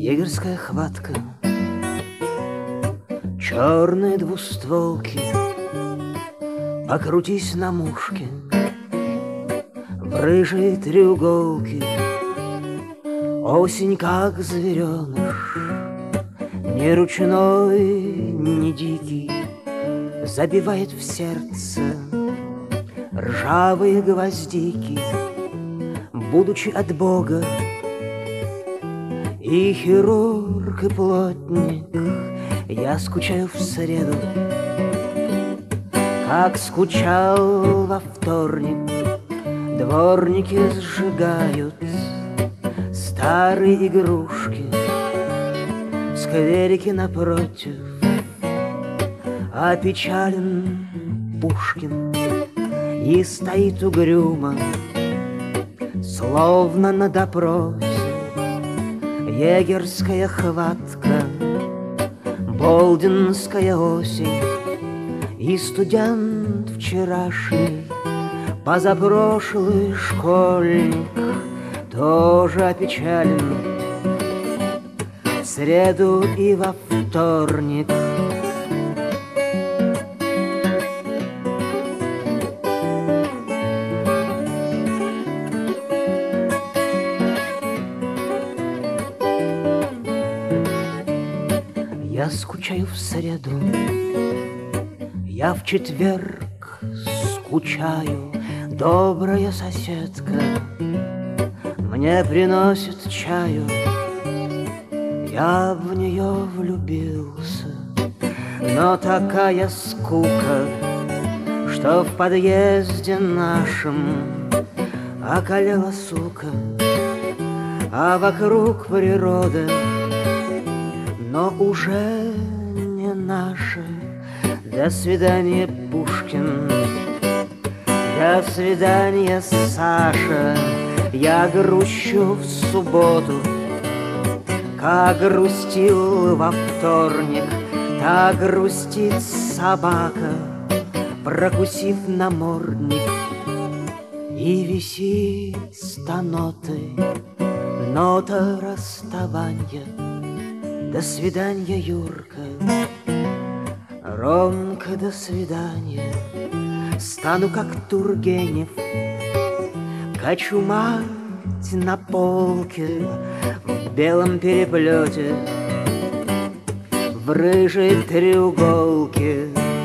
егерская хватка, черные двустволки. Покрутись на мушке в рыжей треуголке. Осень, как звереныш, ни ручной, ни дикий, забивает в сердце ржавые гвоздики. Будучи от Бога и хирург, и плотник, я скучаю в среду, как скучал во вторник. Дворники сжигают старые игрушки в скверике напротив. Опечален Пушкин и стоит угрюмо, словно на допросе. Егерская хватка, болдинская осень, и студент вчерашний, позапрошлый школьник, тоже опечален в среду и во вторник. Я скучаю в среду, я в четверг скучаю. Добрая соседка мне приносит чаю, я в нее влюбился. Но такая скука, что в подъезде нашем околела сука, а вокруг природа, но уже не наша. До свидания, Пушкин, до свидания, Саша. Я грущу в субботу, как грустил во вторник. Так грустит собака, прокусив намордник. И висит ста ноты, нота расставания. До свидания, Юрка, Ромка, до свидания. Стану, как Тургенев, качу мать на полке в белом переплете, в рыжей треуголке.